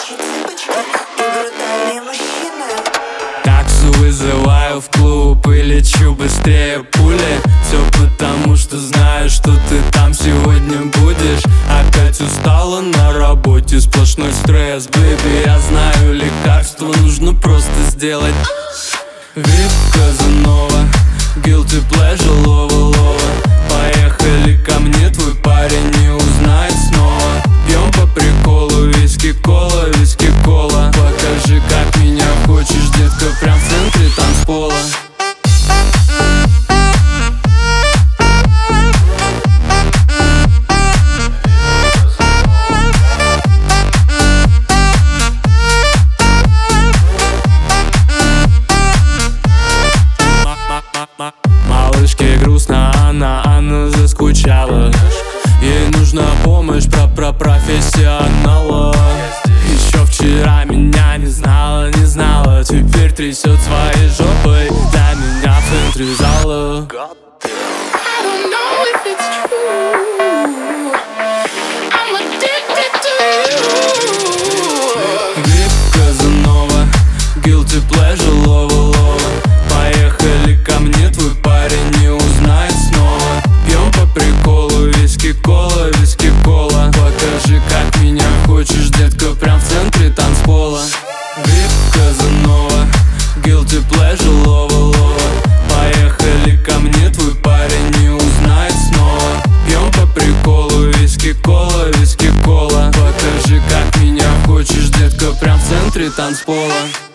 Цыпочки, ты брутальный мужчина. Таксу вызываю в клуб и лечу быстрее пули. Все потому, что знаю, что ты там сегодня будешь. Опять устала на работе, сплошной стресс. Бэйби, я знаю лекарство, нужно просто сделать. Вип Казанова, guilty pleasure, лова-лова. Поехали ко мне, твой парень не узнает снова. Пьем по приколу, виски-кола, виски-кола. Покажи, как меня хочешь, детка, прям в центре танцпола. Малышке грустно, она заскучала. Ей нужна помощь профессионала. Еще вчера меня не знала, теперь трясет своей жопой для меня в центре зала. Вип Казанова, guilty pleasure, лова-лова. Поехали ко мне, твой парень не узнает снова. Пьем по приколу, виски-кола, виски-кола. Покажи, как меня хочешь, детка, прям в центре танцпола. Вип Казанова, guilty pleasure, лова-лова. Поехали ко мне, твой парень не узнает снова. Пьем по приколу, виски-кола, виски-кола. Покажи, как меня хочешь, детка, прям в центре танцпола.